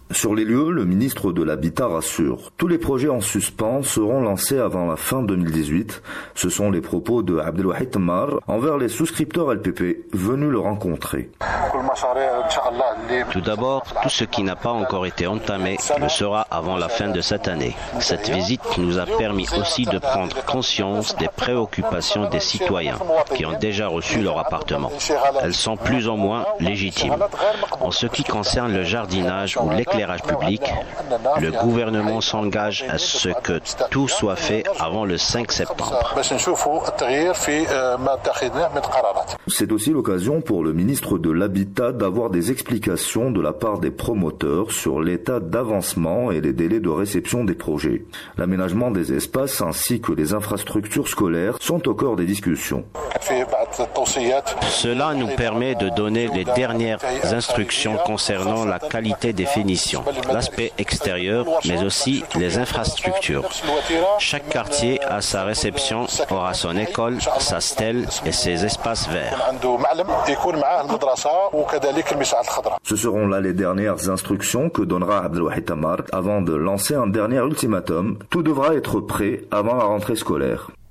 Sur les lieux, le ministre de l'Habitat rassure. Tous les projets en suspens seront lancés avant la fin 2018. Ce sont les propos de Abdelwahid Tammar envers les souscripteurs LPP venus le rencontrer. Tout d'abord, tout ce qui n'a pas encore été entamé le sera avant la fin de cette année. Cette visite nous a permis aussi de prendre conscience des préoccupations des citoyens qui ont déjà reçu leur appartement. Elles sont plus ou moins légitimes. En ce qui concerne le jardinage ou l'éclairage public, le gouvernement s'engage à ce que tout soit fait avant le 5 septembre. C'est aussi l'occasion pour le ministre de l'Habitat d'avoir des explications de la part des promoteurs sur l'état d'avancement et les délais de réception des projets. L'aménagement des espaces ainsi que les infrastructures scolaires sont au cœur des discussions. Cela nous permet de donner les dernières instructions concernant la qualité des finitions, l'aspect extérieur, mais aussi les infrastructures. Chaque quartier a sa réception, aura son école, sa stèle et ses espaces verts. Ce seront là les dernières instructions que donnera Abdelwahid Tammar avant de lancer un dernier ultimatum. Tout devra être prêt avant la rentrée scolaire.